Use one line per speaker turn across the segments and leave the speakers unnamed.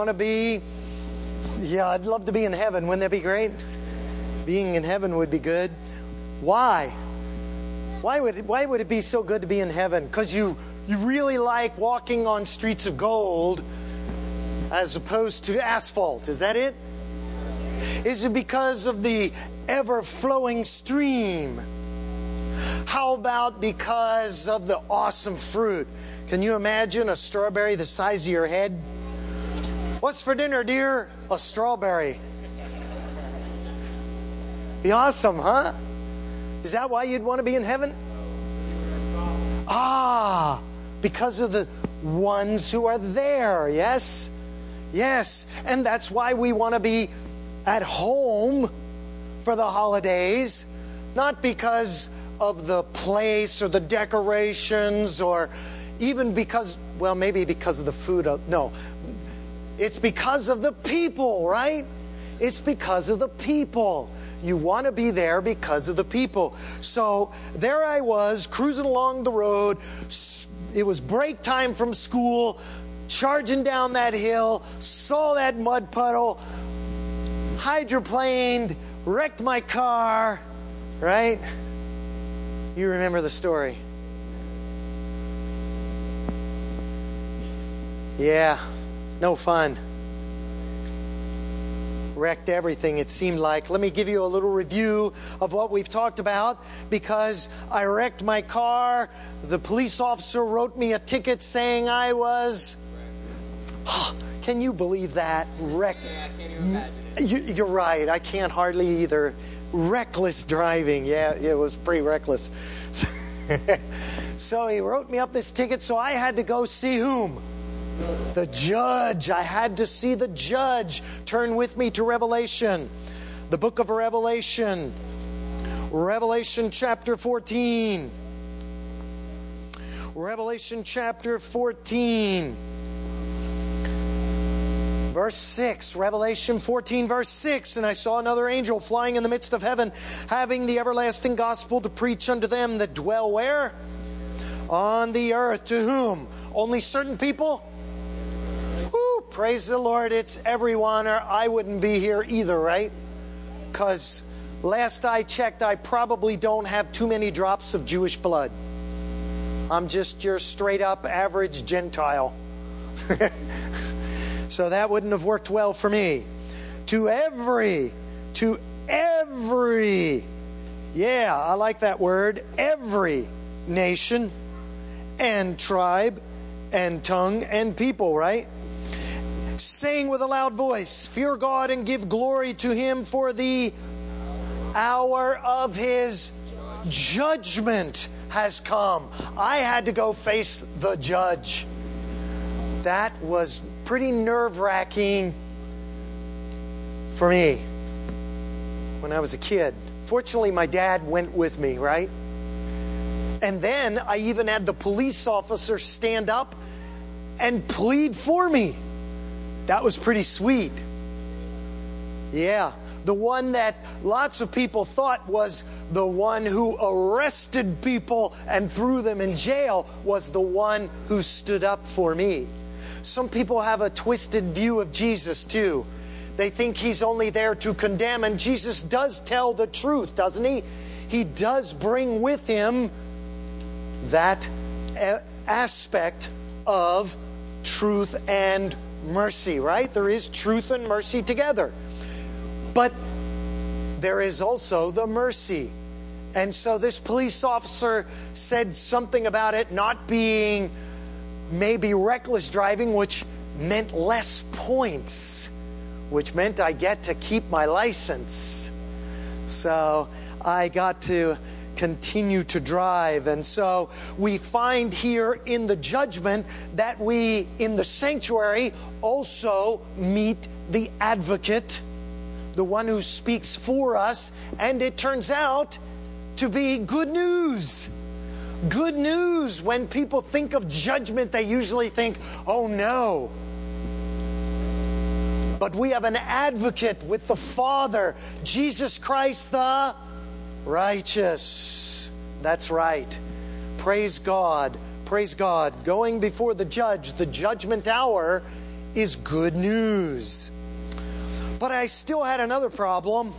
want to be, I'd love to be in heaven. Wouldn't that be great? Being in heaven would be good. Why? Why would it be so good to be in heaven? Because you really like walking on streets of gold as opposed to asphalt. Is that it? Is it because of the ever-flowing stream? How about because of the awesome fruit? Can you imagine a strawberry the size of your head? What's for dinner, dear? A strawberry. Be awesome, huh? Is that why you'd want to be in heaven? Because of the ones who are there, yes? Yes, and that's why we want to be at home for the holidays, not because of the place or the decorations or even because, well, maybe because of the food. No, it's because of the people, right? It's because of the people. You want to be there because of the people. So there I was, cruising along the road. It was break time from school, charging down that hill, saw that mud puddle, hydroplaned, wrecked my car, right? You remember the story. Yeah, no fun. Wrecked everything, it seemed like. Let me give you a little review of what we've talked about. Because I wrecked my car, the police officer wrote me a ticket saying I was... Can you believe that?
Yeah, I can't even imagine it.
You're right. I can't hardly either. Reckless driving. Yeah, it was pretty reckless. So he wrote me up this ticket, so I had to go see whom? The judge. I had to see the judge. Turn with me to Revelation. The book of Revelation. Revelation chapter 14. Revelation chapter 14. Verse 6, Revelation 14, verse 6, and I saw another angel flying in the midst of heaven, having the everlasting gospel to preach unto them that dwell where? On the earth. To whom? Only certain people? Woo, praise the Lord, it's everyone, or I wouldn't be here either, right? Because last I checked, I probably don't have too many drops of Jewish blood. I'm just your straight up average Gentile. So that wouldn't have worked well for me. To every, yeah, I like that word, every nation and tribe and tongue and people, right? Saying with a loud voice, fear God and give glory to Him, for the hour of His judgment has come. I had to go face the judge. That was pretty nerve-wracking for me when I was a kid. Fortunately, my dad went with me, right? And then I even had the police officer stand up and plead for me. That was pretty sweet. Yeah. The one that lots of people thought was the one who arrested people and threw them in jail was the one who stood up for me. Some people have a twisted view of Jesus too. They think He's only there to condemn, and Jesus does tell the truth, doesn't He? He does bring with Him that aspect of truth and mercy, right? There is truth and mercy together. But there is also the mercy. And so this police officer said something about it not being maybe reckless driving, which meant less points, which meant I get to keep my license. So I got to continue to drive. And so we find here in the judgment that we, in the sanctuary, also meet the advocate, the one who speaks for us, and it turns out to be good news. Good news. When people think of judgment, they usually think, oh no. But we have an advocate with the Father, Jesus Christ the righteous. That's right. Praise God. Praise God. Going before the judge, the judgment hour is good news. But I still had another problem.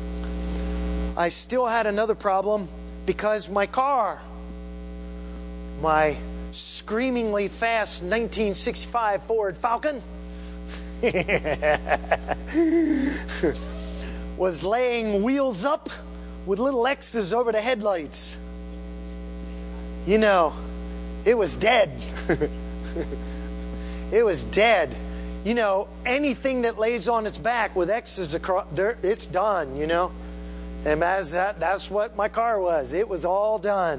Because my car, my screamingly fast 1965 Ford Falcon, was laying wheels up with little X's over the headlights. You know, it was dead. It was dead. You know, anything that lays on its back with X's across there, it's done, you know. And that's what my car was. It was all done.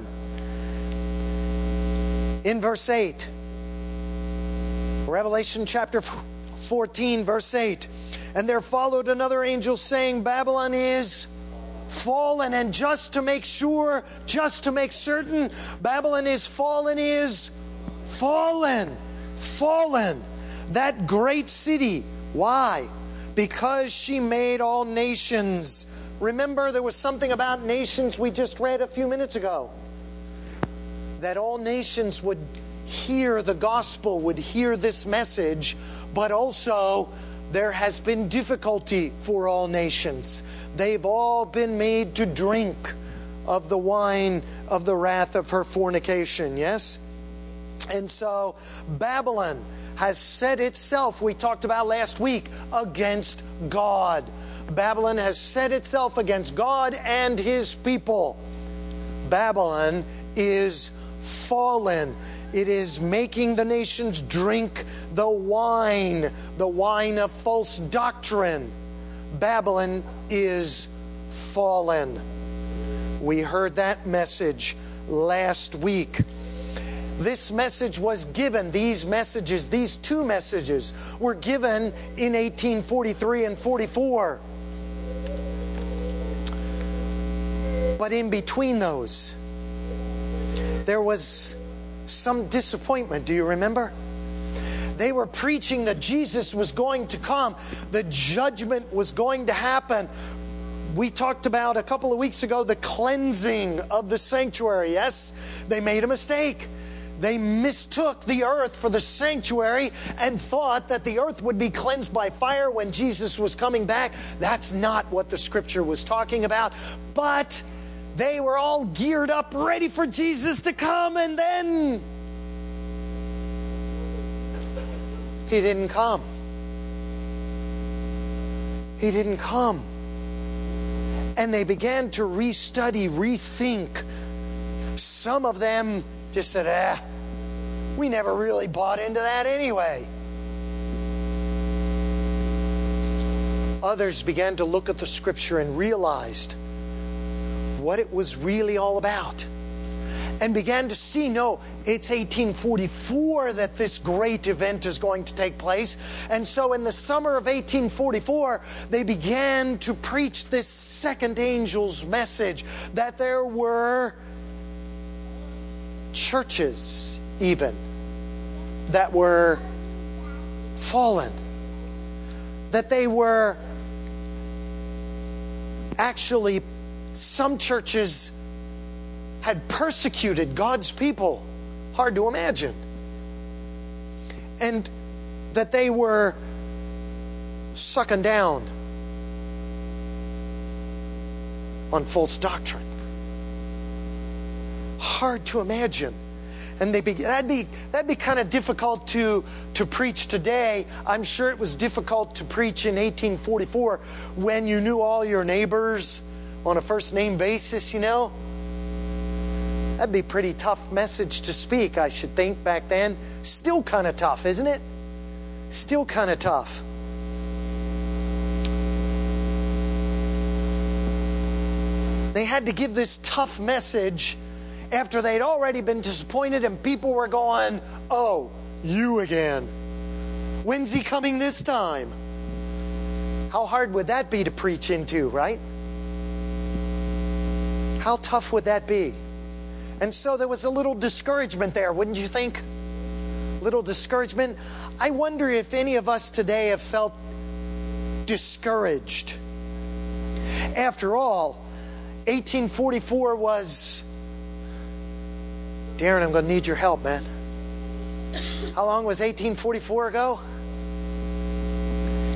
In verse 8, Revelation chapter 14, verse 8, and there followed another angel saying, Babylon is fallen. And just to make certain, Babylon is fallen. That great city. Why? Because she made all nations. Remember, there was something about nations we just read a few minutes ago. That all nations would hear the gospel, would hear this message, but also there has been difficulty for all nations. They've all been made to drink of the wine of the wrath of her fornication, yes? And so Babylon has set itself, we talked about last week, against God. Babylon has set itself against God and His people. Babylon is fallen. It is making the nations drink the wine of false doctrine. Babylon is fallen. We heard that message last week. This message was given, these two messages were given in 1843 and 44. But in between those, there was some disappointment. Do you remember? They were preaching that Jesus was going to come. The judgment was going to happen. We talked about a couple of weeks ago the cleansing of the sanctuary. Yes, they made a mistake. They mistook the earth for the sanctuary and thought that the earth would be cleansed by fire when Jesus was coming back. That's not what the scripture was talking about. But they were all geared up, ready for Jesus to come, and then He didn't come. He didn't come. And they began to restudy, rethink. Some of them just said, we never really bought into that anyway. Others began to look at the scripture and realized what it was really all about. And began to see, no, it's 1844 that this great event is going to take place. And so in the summer of 1844, they began to preach this second angel's message, that there were churches even that were fallen, that they were actually, some churches had persecuted God's people. Hard to imagine. And that they were sucking down on false doctrine. Hard to imagine. And that'd be kind of difficult to preach today. I'm sure it was difficult to preach in 1844 when you knew all your neighbors on a first name basis, you know. That'd be a pretty tough message to speak, I should think, back then. Still kind of tough, isn't it? Still kind of tough. They had to give this tough message after they'd already been disappointed and people were going, oh, you again. When's He coming this time? How hard would that be to preach into, right? How tough would that be? And so there was a little discouragement there, wouldn't you think? Little discouragement. I wonder if any of us today have felt discouraged. After all, 1844 was... Darren, I'm going to need your help, man. How long was 1844 ago?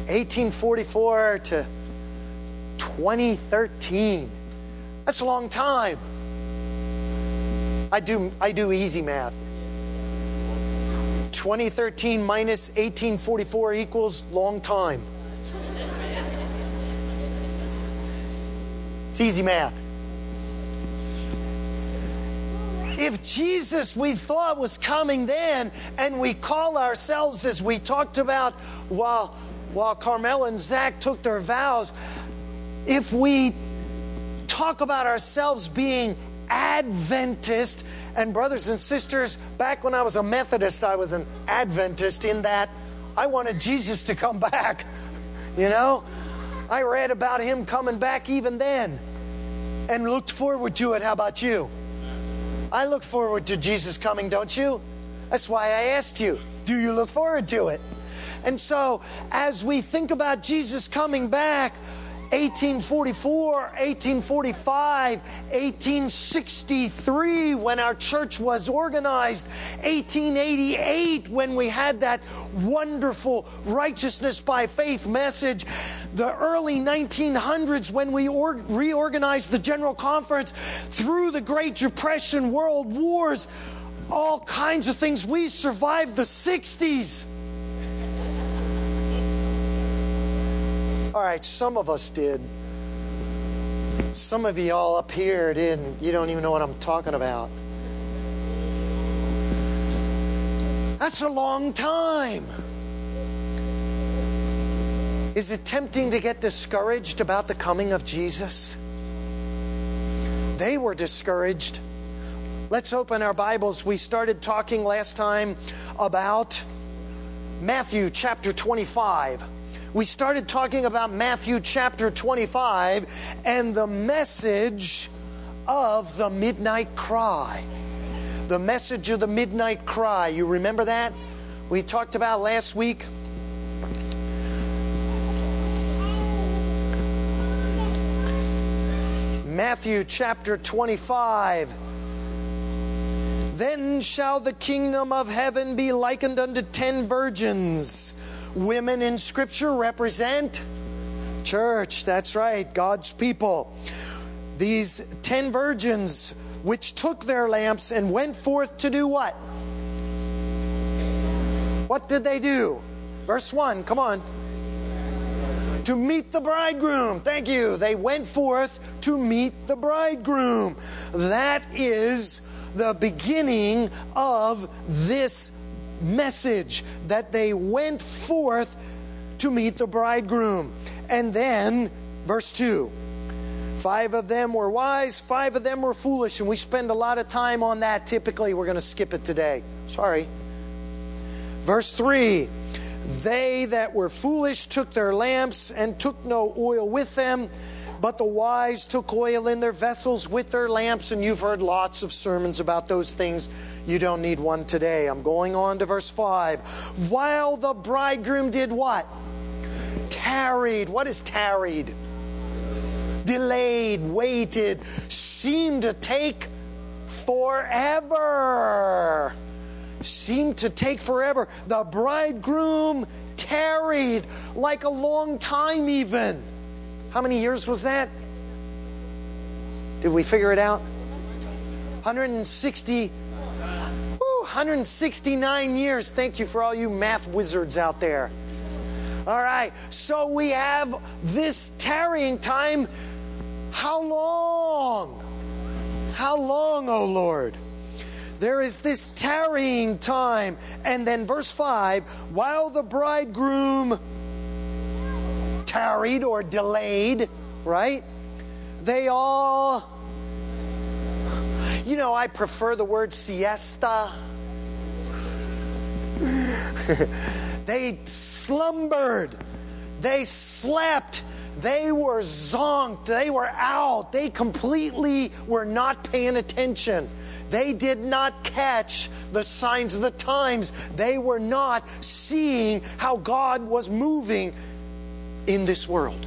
1844 to 2013. That's a long time. I do easy math. 2013 minus 1844 equals long time. It's easy math. If Jesus, we thought, was coming then, and we call ourselves, as we talked about while Carmel and Zach took their vows, if we talk about ourselves being Adventist, and brothers and sisters, back when I was a Methodist, I was an Adventist in that I wanted Jesus to come back. You know? I read about him coming back even then and looked forward to it. How about you? I look forward to Jesus coming, don't you? That's why I asked you, do you look forward to it? And so, as we think about Jesus coming back, 1844, 1845, 1863 when our church was organized, 1888 when we had that wonderful righteousness by faith message, the early 1900s when we reorganized the General Conference, through the Great Depression, World Wars, all kinds of things. We survived the 60s. All right, some of us did. Some of you all up here didn't. You don't even know what I'm talking about. That's a long time. Is it tempting to get discouraged about the coming of Jesus? They were discouraged. Let's open our Bibles. We started talking last time about Matthew chapter 25. We started talking about Matthew chapter 25 and the message of the midnight cry. The message of the midnight cry. You remember that? We talked about last week. Matthew chapter 25. Then shall the kingdom of heaven be likened unto 10 virgins. Women in Scripture represent church. That's right, God's people. These 10 virgins which took their lamps and went forth to do what? What did they do? Verse 1, come on. To meet the bridegroom. Thank you. They went forth to meet the bridegroom. That is the beginning of this message, that they went forth to meet the bridegroom. And then, verse 2, 5 of them were wise, 5 of them were foolish. And we spend a lot of time on that. Typically, we're going to skip it today. Sorry. Verse 3, they that were foolish took their lamps and took no oil with them, but the wise took oil in their vessels with their lamps. And you've heard lots of sermons about those things. You don't need one today. I'm going on to verse 5. While the bridegroom did what? Tarried. What is tarried? Delayed, waited, seemed to take forever. Seemed to take forever. The bridegroom tarried like a long time even. How many years was that? Did we figure it out? 169 years. Thank you for all you math wizards out there. All right, so we have this tarrying time. How long? How long, O Lord? There is this tarrying time. And then verse 5, while the bridegroom tarried or delayed, right? They all, you know, I prefer the word siesta. They slumbered. They slept. They were zonked. They were out. They completely were not paying attention. They did not catch the signs of the times. They were not seeing how God was moving in this world.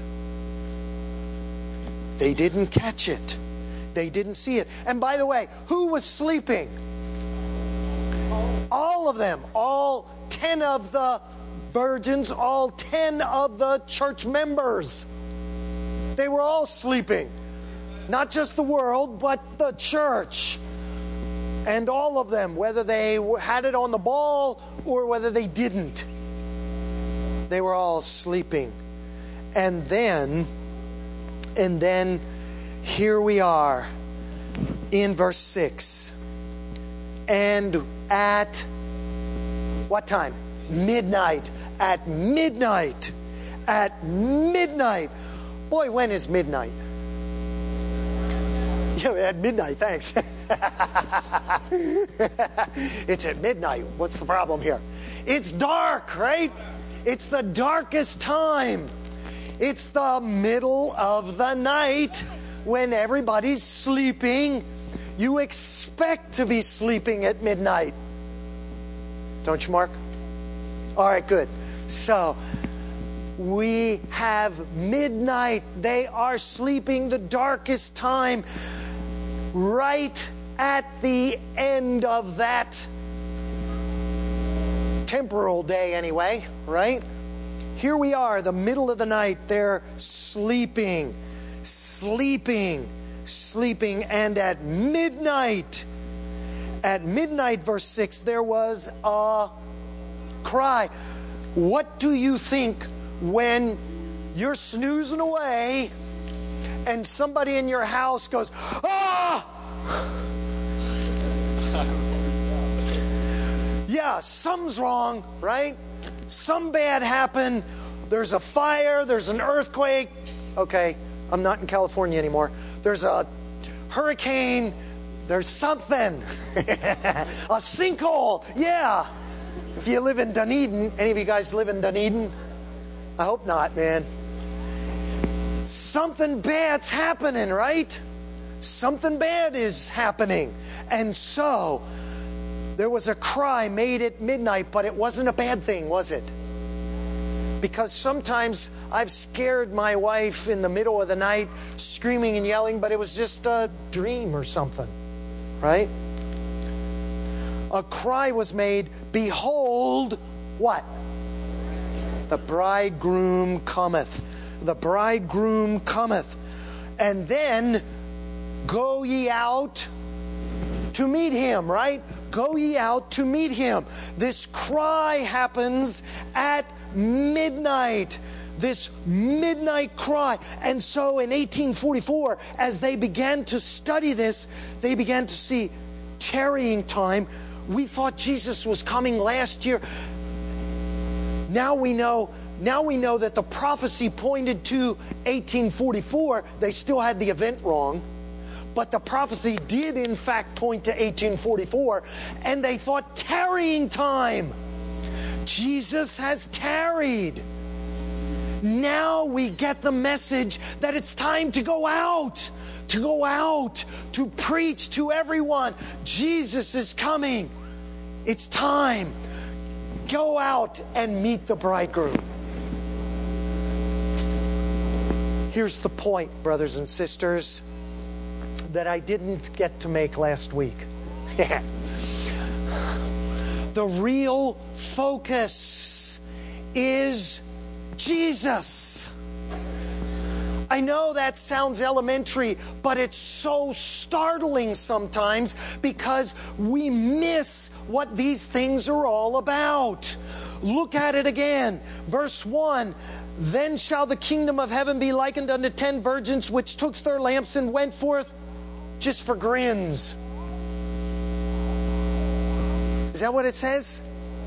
They didn't catch it. They didn't see it. And by the way, who was sleeping? All of them. All 10 of the virgins, all 10 of the church members. They were all sleeping. Not just the world, but the church. And all of them, whether they had it on the ball or whether they didn't, they were all sleeping. And then here we are in verse 6. And at what time? Midnight. At midnight. At midnight. Boy, when is midnight? Yeah, at midnight, thanks. It's at midnight. What's the problem here? It's dark, right? It's the darkest time. It's the middle of the night when everybody's sleeping. You expect to be sleeping at midnight. Don't you, Mark? All right, good. So, we have midnight. They are sleeping, the darkest time, right at the end of that temporal day anyway, right? Here we are, the middle of the night. They're sleeping, and at midnight, verse 6, there was a cry. What do you think when you're snoozing away and somebody in your house goes, "Ah!" Yeah, something's wrong, right? Some bad happened. There's a fire, there's an earthquake. Okay, I'm not in California anymore. There's a hurricane, there's something. A sinkhole, yeah. If you live in Dunedin, any of you guys live in Dunedin? I hope not, man. Something bad's happening, right? Something bad is happening. And so, there was a cry made at midnight, but it wasn't a bad thing, was it? Because sometimes I've scared my wife in the middle of the night, screaming and yelling, but it was just a dream or something, right? A cry was made, "Behold," what? "The bridegroom cometh. The bridegroom cometh. And then go ye out to meet him," right? Go ye out to meet him. This cry happens at midnight. This midnight cry. And so in 1844, as they began to study this, they began to see tarrying time. We thought Jesus was coming last year. Now we know that the prophecy pointed to 1844. They still had the event wrong. But the prophecy did, in fact, point to 1844. And they thought, tarrying time. Jesus has tarried. Now we get the message that it's time to go out. To preach to everyone. Jesus is coming. It's time. Go out and meet the bridegroom. Here's the point, brothers and sisters, that I didn't get to make last week. The real focus is Jesus. I know that sounds elementary, but it's so startling sometimes because we miss what these things are all about. Look at it again. Verse 1, "Then shall the kingdom of heaven be likened unto 10 virgins which took their lamps and went forth," just for grins. Is that what it says?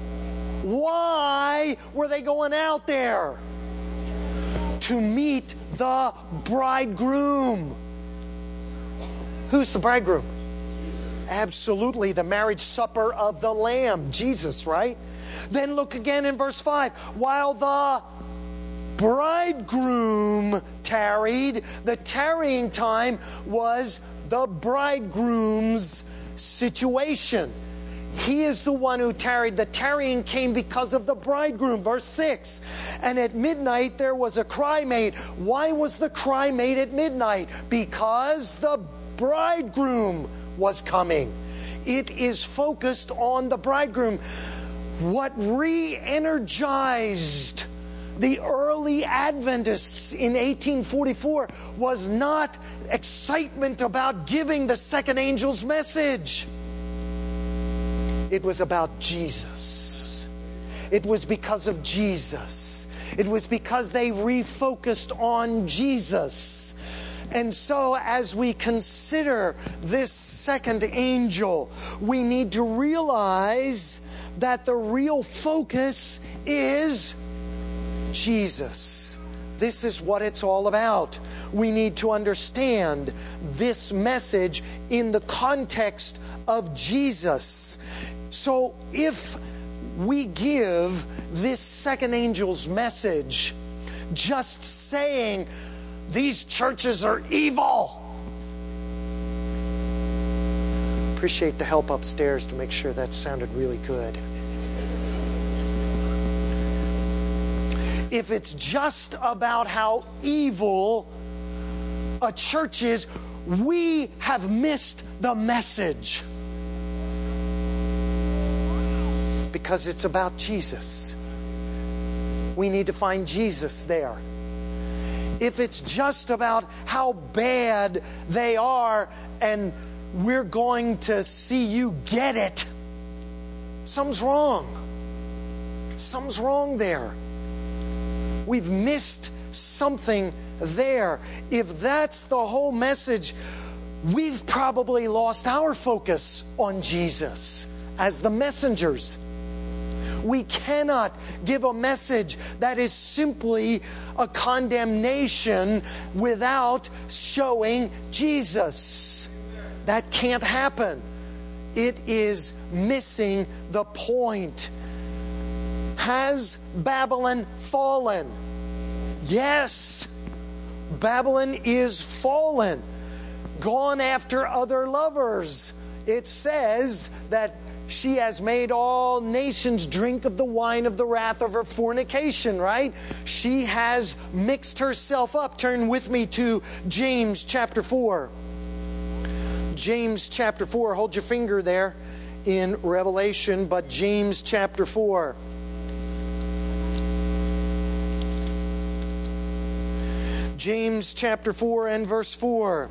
Why were they going out there? To meet the bridegroom. Who's the bridegroom? Absolutely, the marriage supper of the Lamb, Jesus, right? Then look again in verse 5. "While the bridegroom tarried," the tarrying time was the bridegroom's situation. He is the one who tarried. The tarrying came because of the bridegroom. Verse 6, "And at midnight there was a cry made." Why was the cry made at midnight? Because the bridegroom was coming. It is focused on the bridegroom. What re-energized the early Adventists in 1844 was not excitement about giving the second angel's message. It was about Jesus. It was because of Jesus. It was because they refocused on Jesus. And so as we consider this second angel, we need to realize that the real focus is Jesus. This is what it's all about. We need to understand this message in the context of Jesus. So if we give this second angel's message just saying, these churches are evil. Appreciate the help upstairs to make sure that sounded really good. If it's just about how evil a church is, we have missed the message. Because it's about Jesus. We need to find Jesus there. If it's just about how bad they are and we're going to see you get it, something's wrong. Something's wrong there. We've missed something there. If that's the whole message, we've probably lost our focus on Jesus as the messengers. We cannot give a message that is simply a condemnation without showing Jesus. That can't happen. It is missing the point. Has Babylon fallen? Yes. Babylon is fallen. Gone after other lovers. It says that she has made all nations drink of the wine of the wrath of her fornication, right? She has mixed herself up. Turn with me to James chapter 4. James chapter 4. Hold your finger there in Revelation, but James chapter 4. James chapter 4 and verse 4.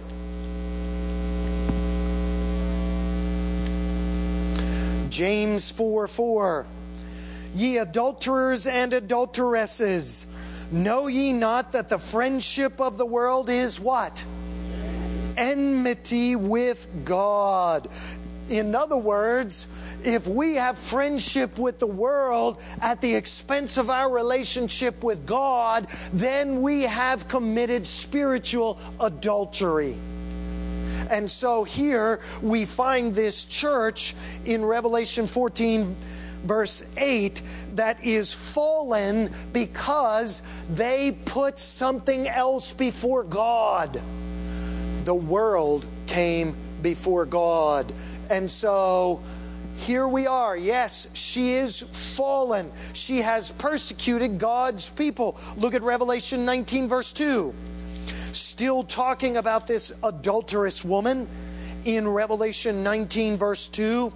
James 4:4. Ye adulterers and adulteresses, know ye not that the friendship of the world is what? Enmity with God. In other words, if we have friendship with the world at the expense of our relationship with God, then we have committed spiritual adultery. And so here we find this church in Revelation 14 verse 8 that is fallen because they put something else before God. The world came before God. And so here we are. Yes, she is fallen. She has persecuted God's people. Look at Revelation 19 verse 2. Still talking about this adulterous woman in Revelation 19 verse 2.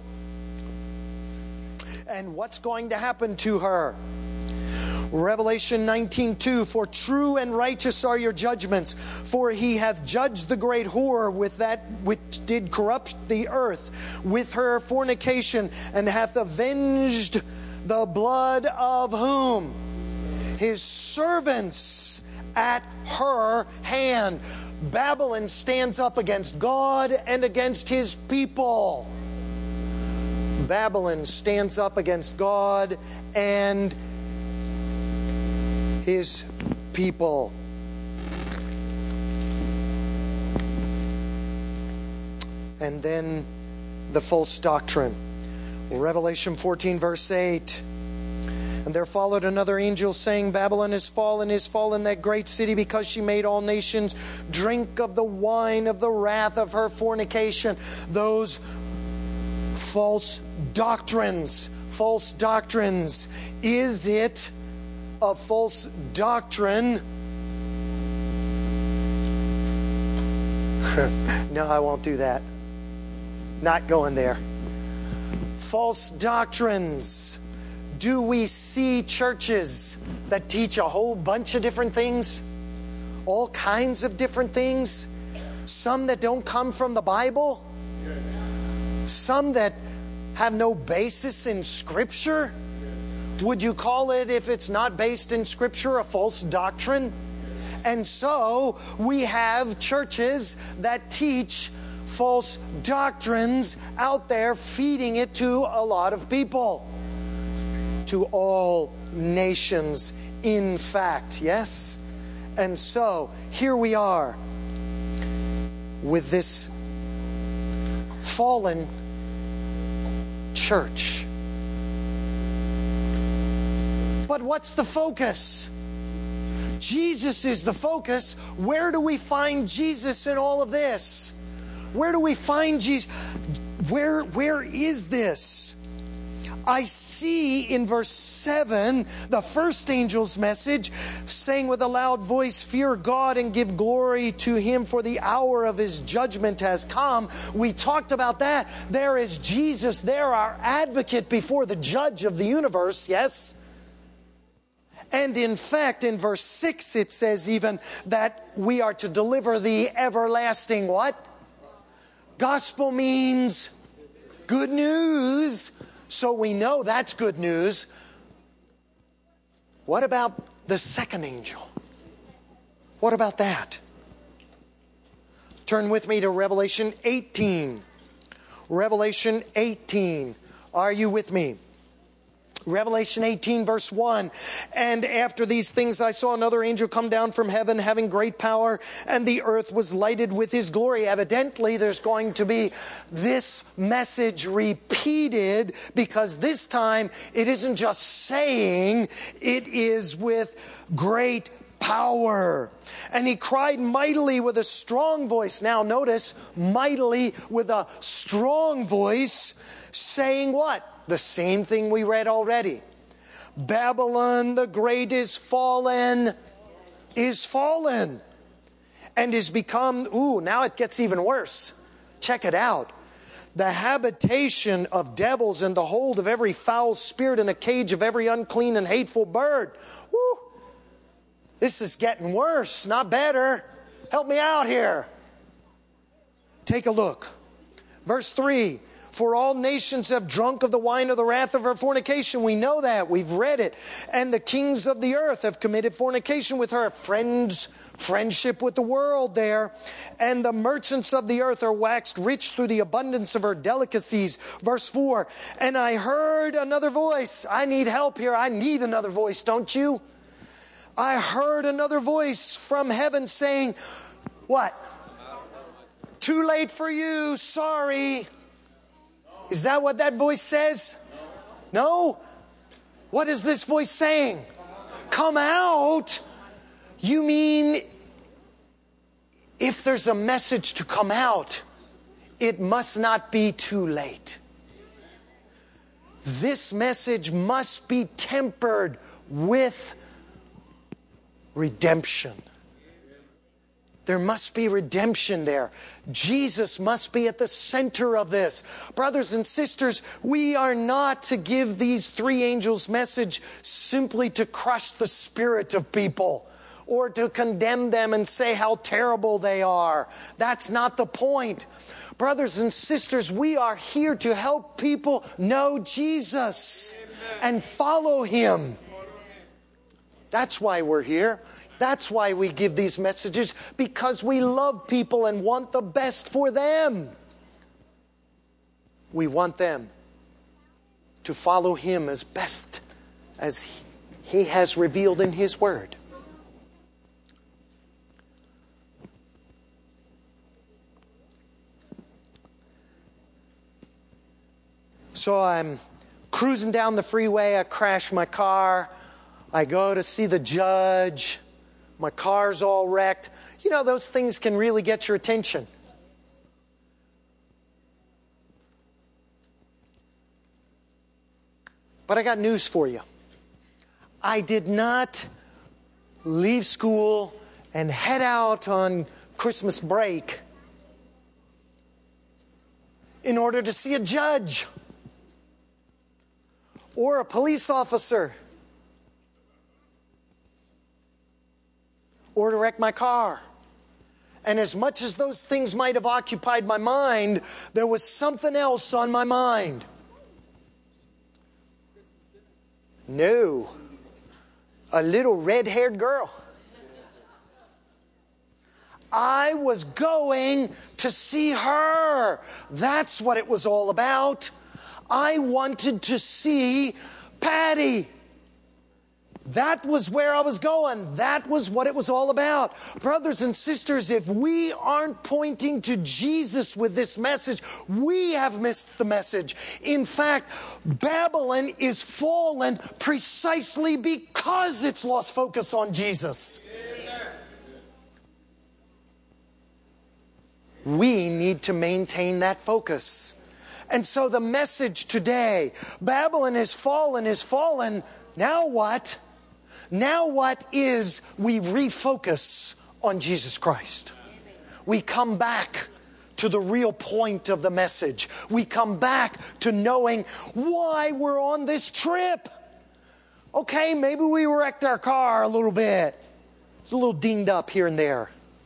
And what's going to happen to her? Revelation 19:2, for true and righteous are your judgments, for he hath judged the great whore with that which did corrupt the earth with her fornication, and hath avenged the blood of whom? His servants at her hand. Babylon stands up against God and against his people. Babylon stands up against God and his people. And then the false doctrine. Revelation 14 verse 8. And there followed another angel saying, Babylon is fallen, that great city, because she made all nations drink of the wine of the wrath of her fornication. Those false doctrines. Is it a false doctrine? No, I won't do that. Not going there. False doctrines. do we see churches that teach a whole bunch of different things? All kinds of different things? Some that don't come from the Bible? Some that have no basis in Scripture? Would you call it, if it's not based in Scripture, a false doctrine? And so we have churches that teach false doctrines out there, feeding it to a lot of people. To all nations, in fact, yes? And so here we are with this fallen church. But what's the focus? Jesus is the focus. Where do we find Jesus in all of this? Where do we find Jesus? Where is this? I see in verse 7, the first angel's message, saying with a loud voice, "Fear God and give glory to Him, for the hour of His judgment has come." We talked about that. There is Jesus there, our advocate before the judge of the universe, yes? And in fact, in verse 6, it says even that we are to deliver the everlasting what? Gospel means good news. So we know that's good news. What about the second angel? What about that? Turn with me to Revelation 18. Revelation 18. Are you with me? Revelation 18 verse 1. "And after these things I saw another angel come down from heaven, having great power, and the earth was lighted with his glory." Evidently there's going to be this message repeated, because this time it isn't just saying, it is with great power. "And he cried mightily with a strong voice." Now notice, mightily with a strong voice, saying what? The same thing we read already. "Babylon the great is fallen, and is become," now it gets even worse. Check it out. "The habitation of devils, and the hold of every foul spirit, and a cage of every unclean and hateful bird." Woo! This is getting worse, not better. Help me out here. Take a look. Verse 3. "For all nations have drunk of the wine of the wrath of her fornication." We know that. We've read it. "And the kings of the earth have committed fornication with her." Friendship with the world there. "And the merchants of the earth are waxed rich through the abundance of her delicacies." Verse 4. "And I heard another voice." I need help here. I need another voice, don't you? "I heard another voice from heaven saying," what? "Too late for you, sorry." Is that what that voice says? No? What is this voice saying? Come out? You mean if there's a message to come out, it must not be too late. This message must be tempered with redemption. There must be redemption there. Jesus must be at the center of this. Brothers and sisters, we are not to give these three angels' message simply to crush the spirit of people or to condemn them and say how terrible they are. That's not the point. Brothers and sisters, we are here to help people know Jesus and follow Him. That's why we're here. That's why we give these messages, because we love people and want the best for them. We want them to follow Him as best as He has revealed in His Word. So I'm cruising down the freeway. I crash my car. I go to see the judge. My car's all wrecked. You know, those things can really get your attention. But I got news for you. I did not leave school and head out on Christmas break in order to see a judge or a police officer, or to wreck my car. And as much as those things might have occupied my mind, there was something else on my mind. No. A little red-haired girl. I was going to see her. That's what it was all about. I wanted to see Patty. That was where I was going. That was what it was all about. Brothers and sisters, if we aren't pointing to Jesus with this message, we have missed the message. In fact, Babylon is fallen precisely because it's lost focus on Jesus. We need to maintain that focus. And so the message today, Babylon is fallen. Now what? Now what is we refocus on Jesus Christ. We come back to the real point of the message. We come back to knowing why we're on this trip. Okay, maybe we wrecked our car a little bit. It's a little dinged up here and there.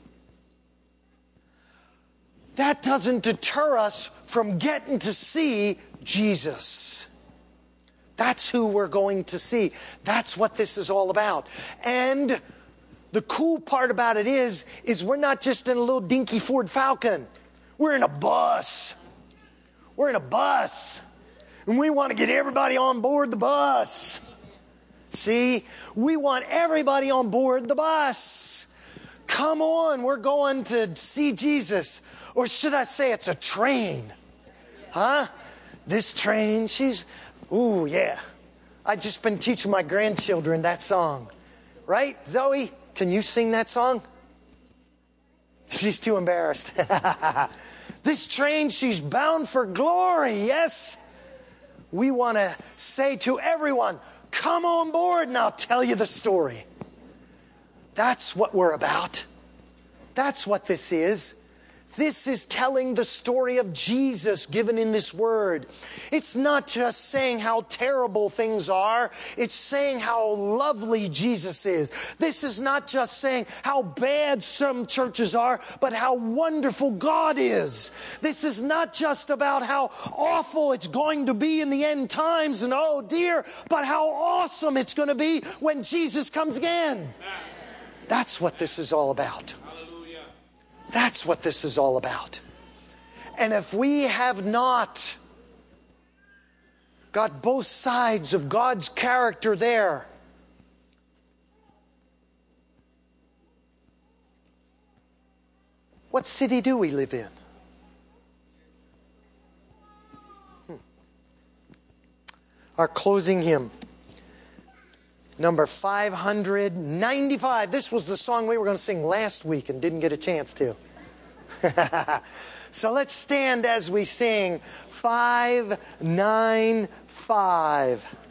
That doesn't deter us from getting to see Jesus. That's who we're going to see. That's what this is all about. And the cool part about it is we're not just in a little dinky Ford Falcon. We're in a bus. We're in a bus. And we want to get everybody on board the bus. See? We want everybody on board the bus. Come on, we're going to see Jesus. Or should I say it's a train? Huh? This train, ooh, yeah. I've just been teaching my grandchildren that song. Right? Zoe, can you sing that song? She's too embarrassed. This train, she's bound for glory. Yes. We want to say to everyone, come on board and I'll tell you the story. That's what we're about. That's what this is. This is telling the story of Jesus given in this word. It's not just saying how terrible things are. It's saying how lovely Jesus is. This is not just saying how bad some churches are, but how wonderful God is. This is not just about how awful it's going to be in the end times and oh dear, but how awesome it's going to be when Jesus comes again. That's what this is all about. That's what this is all about. And if we have not got both sides of God's character there, what city do we live in? Our closing hymn, number 595. This was the song we were going to sing last week and didn't get a chance to. So let's stand as we sing 595.